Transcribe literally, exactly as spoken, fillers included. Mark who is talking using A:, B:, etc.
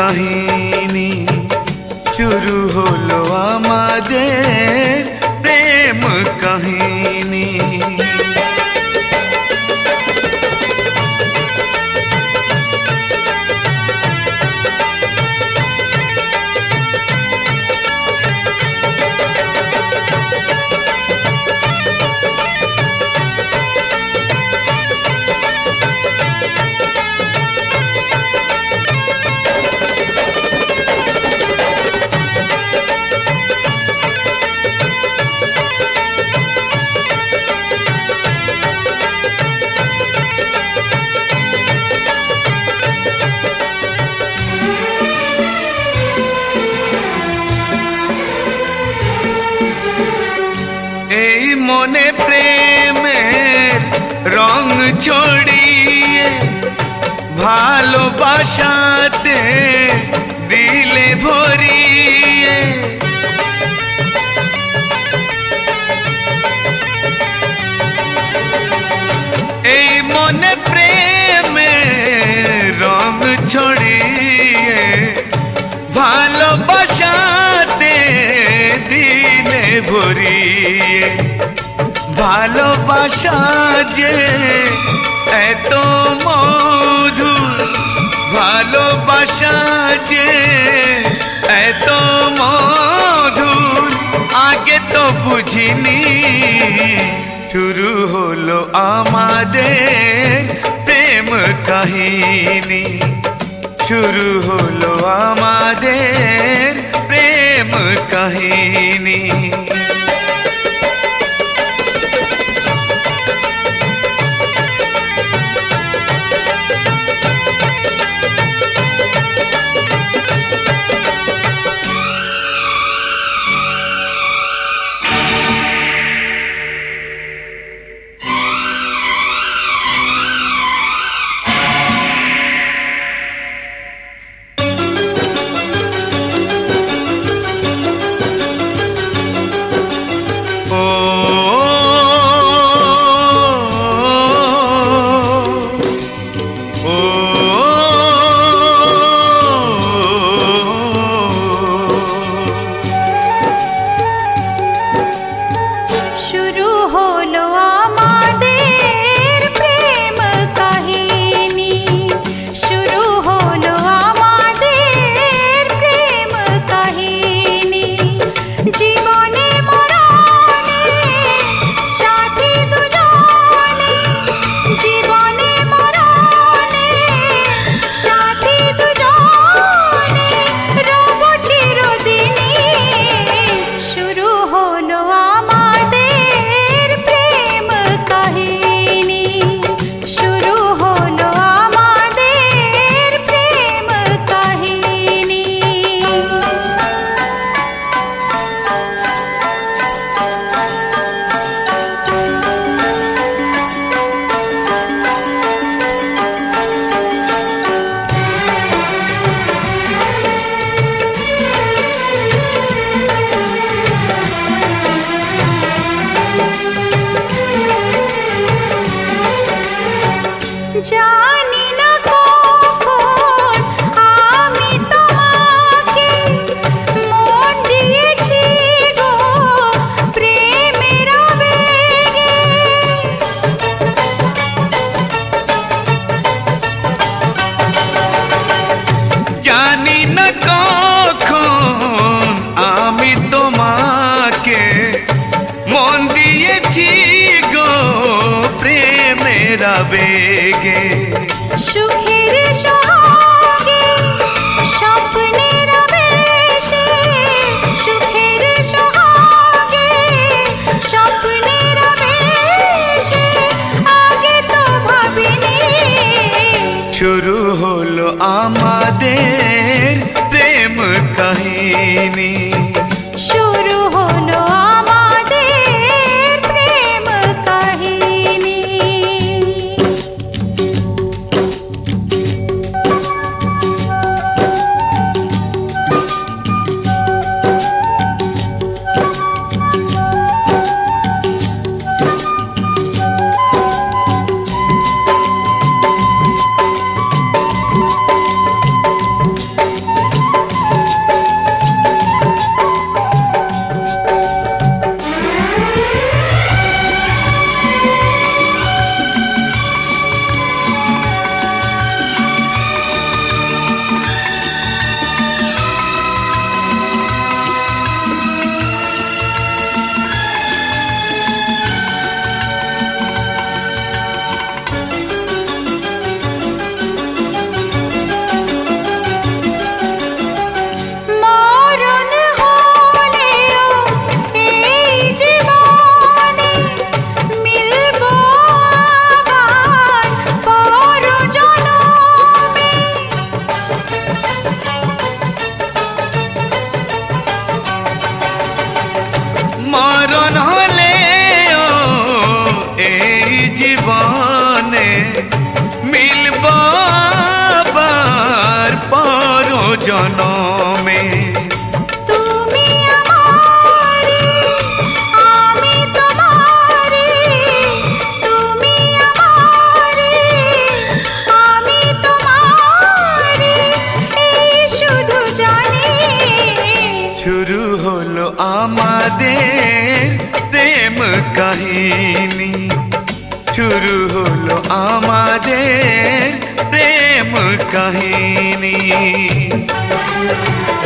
A: কাহিনী শুরু হলো আমাদের প্রেম কাহিনী। এই মনে প্রেমের রং ছড়িয়ে ভালোবাসাতে দিলে ভরিয়ে, এই মনে প্রেমের রং ছড়িয়ে ভালোবাসাতে দিলে ভরিয়ে। ভালোবাসা যে এত মধুর, ভালোবাসা যে এত মধুর আগে তো বুঝিনি। শুরু হলো আমাদের প্রেম কাহিনী, শুরু হলো আমাদের প্রেম কাহিনী।
B: জানি না কখন আমি তোমাকে মন দিয়েছি গো প্রেমের আবেগে।
A: জানি না কখন আমি তোমাকে মন দিয়েছি গো প্রেমের আবেগে।
B: সুখের সঙ্গে স্বপ্নের আবেশে, সুখের সঙ্গে স্বপ্নের আবেশে আগে তো ভাবিনি।
A: শুরু হলো আমাদের প্রেম কাহিনী,
B: শুরু হলো আমাদের প্রেম কাহিনী।
A: মরণ হলেও এই জীবনে মিলব আবার পর জনমে।
B: তুমি আমারি আমি তোমারি, তুমি আমারি আমি তোমারি, এই শুধু জানি
A: শুরু হলো আমাদের প্রেম কাহিনী, শুরু হলো আমাদের প্রেম কাহিনী।